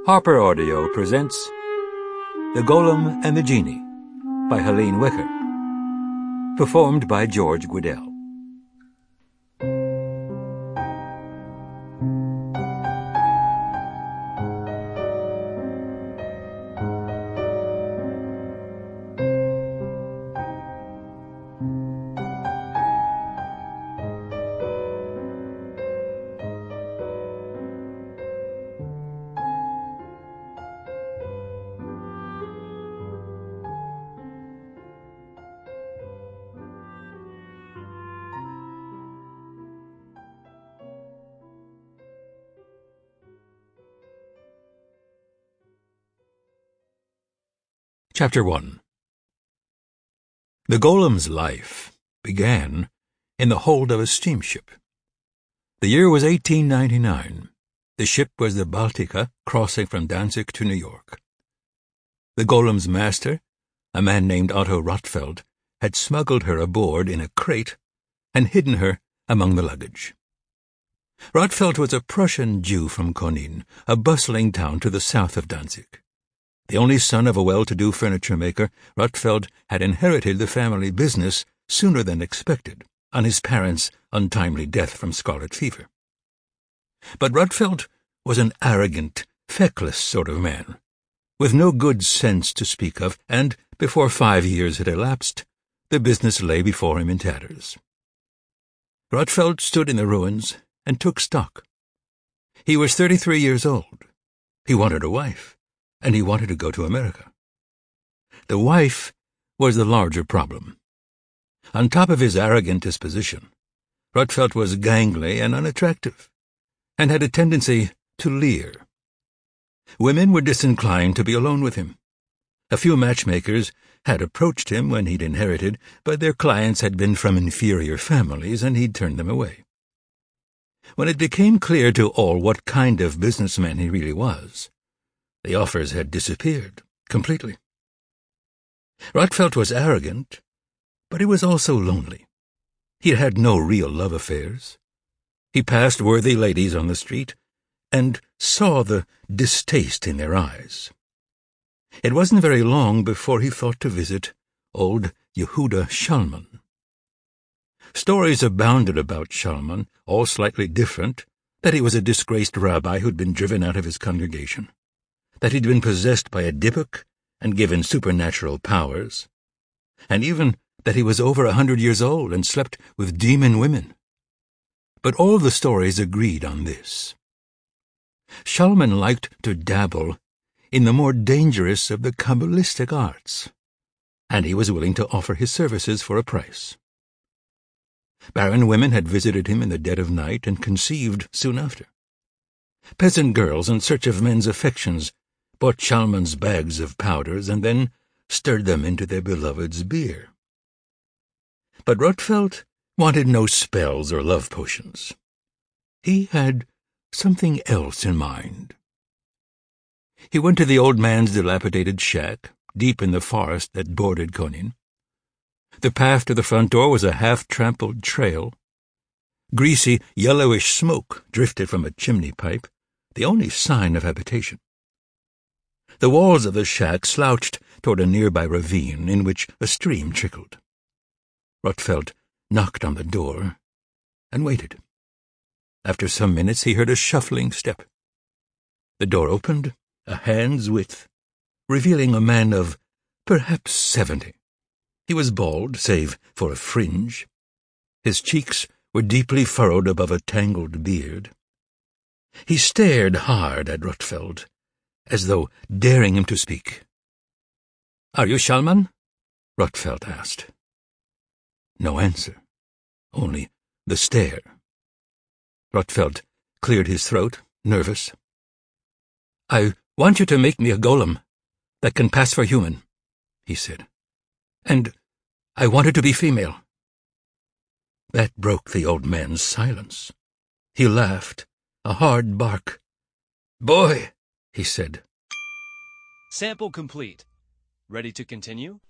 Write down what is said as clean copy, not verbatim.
Harper Audio presents The Golem and the Genie by Helene Wicker. Performed by George Guidell. Chapter 1. The Golem's life began in the hold of a steamship. The year was 1899. The ship was the Baltica, crossing from Danzig to New York. The Golem's master, a man named Otto Rottfeld, had smuggled her aboard in a crate and hidden her among the luggage. Rottfeld was a Prussian Jew from Konin, a bustling town to the south of Danzig. The only son of a well-to-do furniture maker, Rottfeld had inherited the family business sooner than expected, on his parents' untimely death from scarlet fever. But Rottfeld was an arrogant, feckless sort of man, with no good sense to speak of, and before 5 years had elapsed, the business lay before him in tatters. Rottfeld stood in the ruins and took stock. He was 33 years old. He wanted a wife, and he wanted to go to America. The wife was the larger problem. On top of his arrogant disposition, Rottfeld was gangly and unattractive, and had a tendency to leer. Women were disinclined to be alone with him. A few matchmakers had approached him when he'd inherited, but their clients had been from inferior families, and he'd turned them away. When it became clear to all what kind of businessman he really was, the offers had disappeared completely. Rottfeld was arrogant, but he was also lonely. He had no real love affairs. He passed worthy ladies on the street and saw the distaste in their eyes. It wasn't very long before he thought to visit old Yehuda Shalman. Stories abounded about Shalman, all slightly different, that he was a disgraced rabbi who'd been driven out of his congregation, that he'd been possessed by a dybbuk and given supernatural powers, and even that he was over 100 years old and slept with demon women. But all the stories agreed on this. Shalman liked to dabble in the more dangerous of the Kabbalistic arts, and he was willing to offer his services for a price. Barren women had visited him in the dead of night and conceived soon after. Peasant girls in search of men's affections bought Shalman's bags of powders and then stirred them into their beloved's beer. But Rottfeld wanted no spells or love potions. He had something else in mind. He went to the old man's dilapidated shack, deep in the forest that bordered Konin. The path to the front door was a half-trampled trail. Greasy, yellowish smoke drifted from a chimney pipe, the only sign of habitation. The walls of the shack slouched toward a nearby ravine in which a stream trickled. Rottfeld knocked on the door and waited. After some minutes he heard a shuffling step. The door opened a hand's width, revealing a man of perhaps 70. He was bald, save for a fringe. His cheeks were deeply furrowed above a tangled beard. He stared hard at Rottfeld, as though daring him to speak. "Are you Shalman?" Rottfeld asked. No answer, only the stare. Rottfeld cleared his throat, nervous. "I want you to make me a golem that can pass for human," he said. "And I want it to be female." That broke the old man's silence. He laughed, a hard bark. "Boy," he said. Sample complete. Ready to continue?